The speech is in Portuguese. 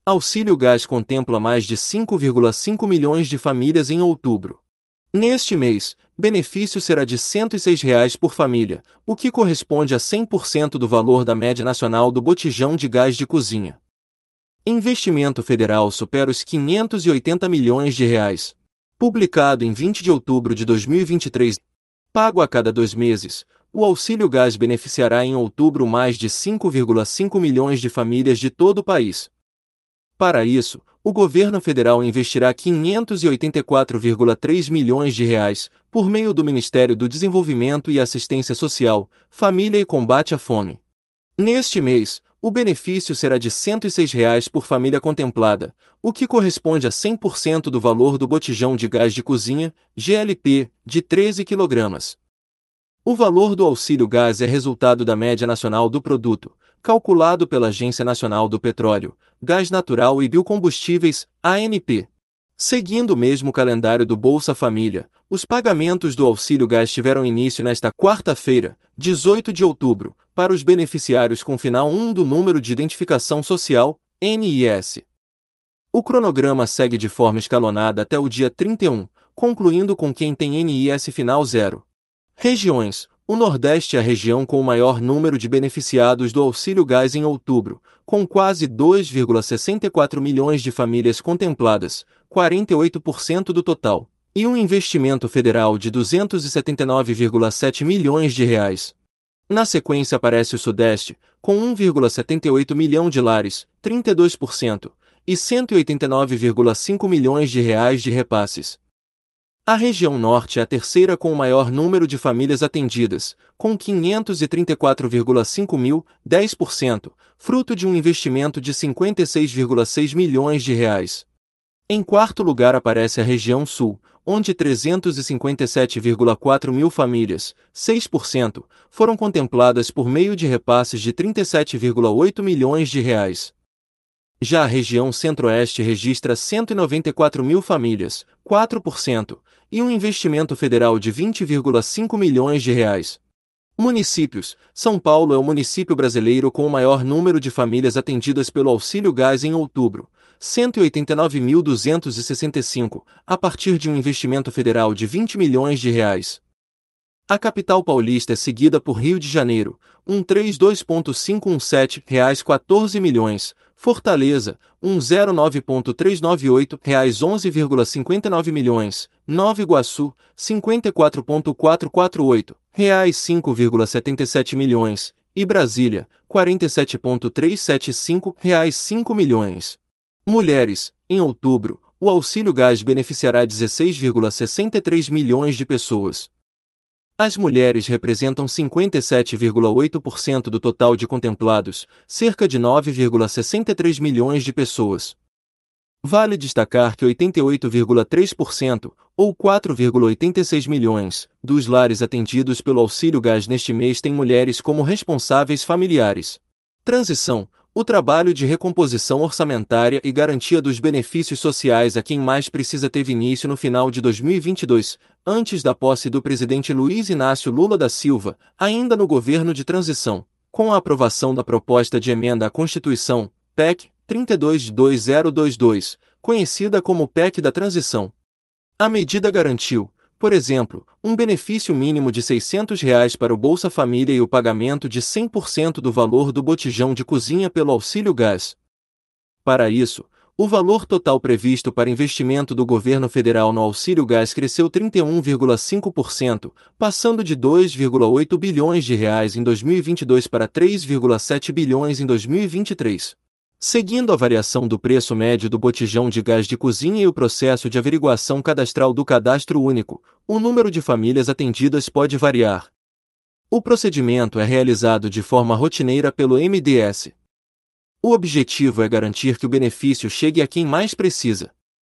Auxílio Gás contempla mais de 5,5 milhões de famílias em outubro. Neste mês, benefício será de R$ 106 por família, o que corresponde a 100% do valor da média nacional do botijão de gás de cozinha. Investimento federal supera os R$ 580 milhões. Publicado em 20 de outubro de 2023, pago a cada 2 meses, o Auxílio Gás beneficiará em outubro mais de 5,5 milhões de famílias de todo o país. Para isso, o governo federal investirá R$ 584,3 milhões por meio do Ministério do Desenvolvimento e Assistência Social, Família e Combate à Fome. Neste mês, o benefício será de R$ 106 por família contemplada, o que corresponde a 100% do valor do botijão de gás de cozinha, GLP, de 13 kg. O valor do auxílio gás é resultado da média nacional do produto, calculado pela Agência Nacional do Petróleo, Gás Natural e Biocombustíveis, ANP. Seguindo o mesmo calendário do Bolsa Família, os pagamentos do auxílio gás tiveram início nesta quarta-feira, 18 de outubro, para os beneficiários com final 1 do Número de Identificação Social, NIS. O cronograma segue de forma escalonada até o dia 31, concluindo com quem tem NIS final 0. Regiões: o Nordeste é a região com o maior número de beneficiados do auxílio gás em outubro, com quase 2,64 milhões de famílias contempladas, 48% do total, e um investimento federal de R$ 279,7 milhões. Na sequência aparece o Sudeste, com 1,78 milhão de lares, 32%, e R$ 189,5 milhões de repasses. A região Norte é a terceira com o maior número de famílias atendidas, com 534,5 mil, 10%, fruto de um investimento de R$ 56,6 milhões. Em quarto lugar aparece a região Sul, onde 357,4 mil famílias, 6%, foram contempladas por meio de repasses de R$ 37,8 milhões. Já a região Centro-Oeste registra 194 mil famílias, 4%, e um investimento federal de R$ 20,5 milhões. Municípios: São Paulo é o município brasileiro com o maior número de famílias atendidas pelo Auxílio Gás em outubro, 189.265, a partir de um investimento federal de R$ 20 milhões. A capital paulista é seguida por Rio de Janeiro, 132,517 14 milhões, Fortaleza, 109,398 11,59 milhões, Nova Iguaçu, 54,448 5,77 milhões, e Brasília, 47,375 5 milhões. Mulheres: em outubro, o Auxílio Gás beneficiará 16,63 milhões de pessoas. As mulheres representam 57,8% do total de contemplados, cerca de 9,63 milhões de pessoas. Vale destacar que 88,3%, ou 4,86 milhões, dos lares atendidos pelo Auxílio Gás neste mês têm mulheres como responsáveis familiares. Transição: o trabalho de recomposição orçamentária e garantia dos benefícios sociais a quem mais precisa teve início no final de 2022, antes da posse do presidente Luiz Inácio Lula da Silva, ainda no governo de transição, com a aprovação da proposta de emenda à Constituição, PEC 32/2022, conhecida como PEC da Transição. A medida garantiu, por exemplo, um benefício mínimo de R$ 600 para o Bolsa Família e o pagamento de 100% do valor do botijão de cozinha pelo Auxílio Gás. Para isso, o valor total previsto para investimento do governo federal no Auxílio Gás cresceu 31,5%, passando de R$ 2,8 bilhões em 2022 para R$ 3,7 bilhões em 2023. Seguindo a variação do preço médio do botijão de gás de cozinha e o processo de averiguação cadastral do Cadastro Único, o número de famílias atendidas pode variar. O procedimento é realizado de forma rotineira pelo MDS. O objetivo é garantir que o benefício chegue a quem mais precisa.